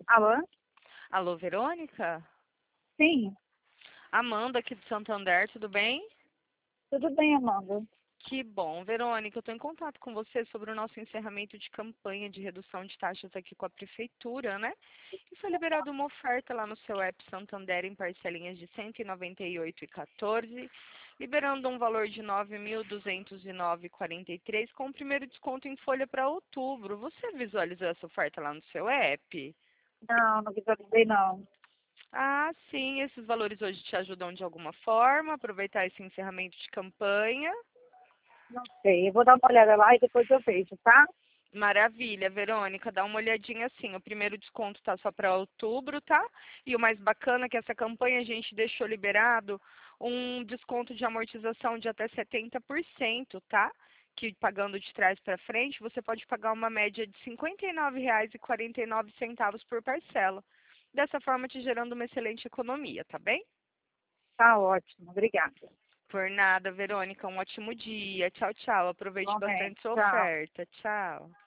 Alô? Alô, Verônica? Sim, Amanda aqui do Santander, tudo bem? tudo bem, Amanda. Que bom. Verônica, eu estou em contato com você sobre o nosso encerramento de campanha de redução de taxas aqui com a Prefeitura, né? E foi liberada uma oferta lá no seu app Santander em parcelinhas de R$ 198,14, liberando um valor de R$ 9.209,43 com o primeiro desconto em folha para outubro. Você visualizou essa oferta lá no seu app? Não, não visualizei, não. Ah, sim, esses valores hoje te ajudam de alguma forma a aproveitar esse encerramento de campanha. Não sei. Eu vou dar uma olhada lá e depois eu vejo, tá? Maravilha, Verônica, dá uma olhadinha assim. O primeiro desconto tá só para outubro, tá? E o mais bacana é que essa campanha a gente deixou liberado um desconto de amortização de até 70%, tá? Que pagando de trás para frente, você pode pagar uma média de R$ 59,49 por parcela. Dessa forma, te gerando uma excelente economia, tá bem? Tá ótimo. Obrigada. Por nada, Verônica. Um ótimo dia. Tchau, tchau. Aproveite Igualmente. bastante sua Tchau. oferta. Tchau.